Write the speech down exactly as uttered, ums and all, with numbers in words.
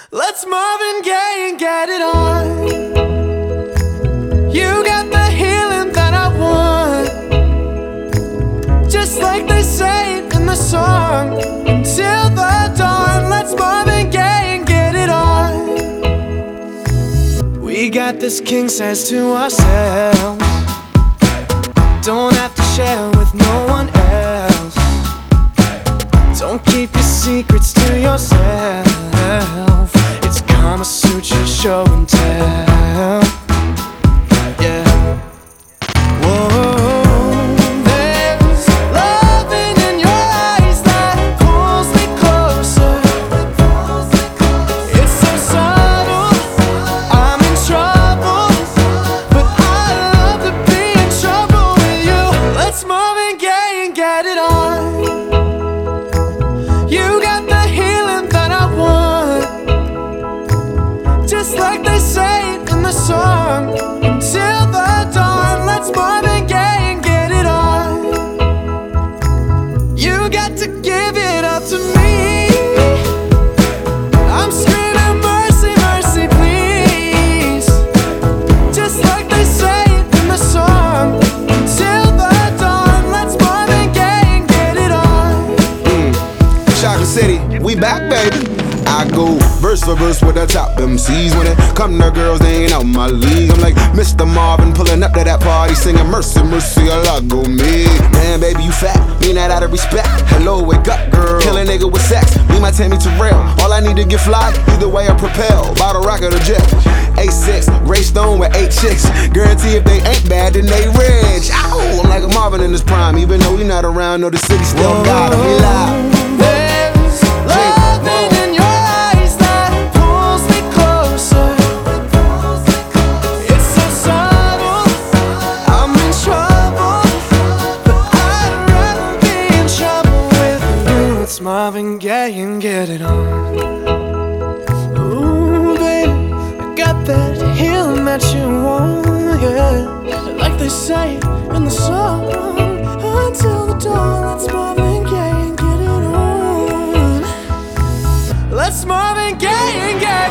Let's Marvin Gaye and get it on. You got the healing that I want, just like they say it in the song. Until the dawn, let's Marvin Gaye and get it on. We got this king size to ourselves, don't have to share with no one else. Don't keep your secrets to yourself. It's Kama Sutra show and tell. Yeah. Whoa. There's loving in your eyes that pulls me closer. It's so subtle, I'm in trouble, but I love to be in trouble with you. Let's Marvin Gaye and get it on. You got the healing that I want, just like they say it in the song. Until the dawn, let's Marvin Gaye and get it on. You got to give it up to me. I'm screaming mercy, mercy, please, just like they say it in the song. Until the dawn, let's Marvin Gaye and get it on. Chocolate City, we back, baby. I go verse for verse with the top M Cs. When it come to girls, they ain't out my league. I'm like Mister Marvin pulling up to that party, singing mercy, mercy, a lot go me. Man, baby, you fat, mean that out of respect. Hello, wake up, girl. Kill a nigga with sex, be my Tammy Terrell. All I need to get fly, either way I propel. Bottle rocket or jet. A six, Ray Stone with eight chicks. Guarantee if they ain't bad, then they rich. Ow, I'm like a Marvin in his prime. Even though he not around, know the city still got him. He live. There's loving in your eyes that pulls me closer. It's so subtle, I'm in trouble, but I'd rather be in trouble with you. It's Marvin Gaye and get it on. Ooh, baby, I got that healing that you want, yeah, like they say in the song. Until the dawn, let's Marvin Gaye and get it on. Let's Marvin Gaye and get